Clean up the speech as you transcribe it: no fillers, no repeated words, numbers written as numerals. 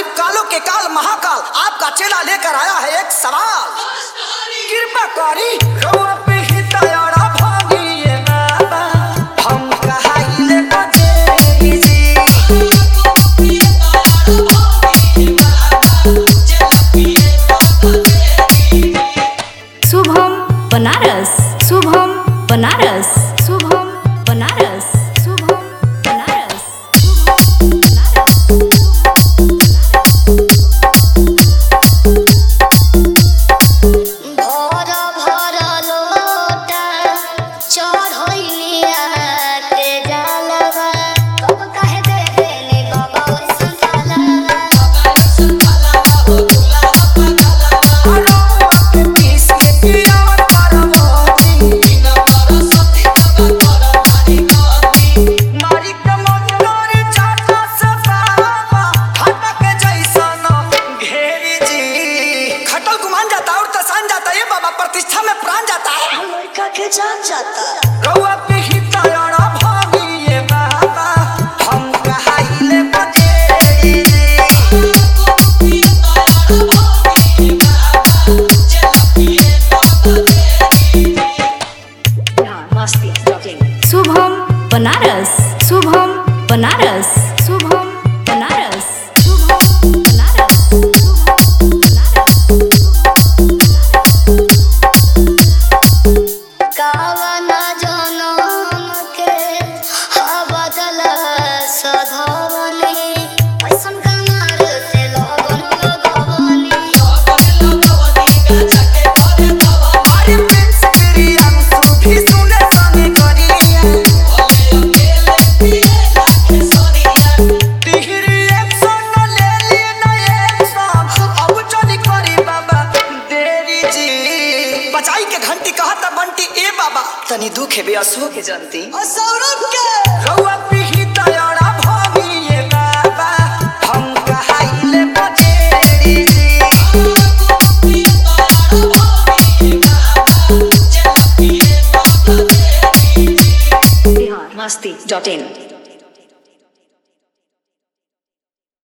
गरीब कालों के काल महाकाल आपका चेला लेकर आया है एक सवाल। कृपा करी रउआ पे ही दयाड़ा भागिए बाबा, हम कहाइले बजे जी। शुभम बनारस, शुभम बनारस, शुभम बनारस, शुभम बनारस, शुभम बनारस। भर लोटा चढ़ैलिया के डालवा, कब कहे दे देने बाबा ओइसन डालवा। प्रतिष्ठा में प्राण जाता है, लड़का के जान जाता। रउआ पे ही दयाड़ा भागिए बाबा, हम कहाइले बजे शुभम बनारस, शुभम बनारस, शुभम बनारस, शुभम बनारस, शुभम बनारस। कावना जनम के बदल सधवनी, पैसन कमार से लगन लगवनी। अरे प्रिंस तेरी आंसू भी सुने संगे करिया, तिहरी एक्शन ले ली ना एक्शन, अब चली करी बाबा देरी जी। बचाई के घंटी कहता बंटी ए बाबा, तनी दुख है बेअसो के जनती सौरभ के रउआ पे ही दयाड़ा भागिए बाबा, हम कहाइले बजेरी जी। masti.in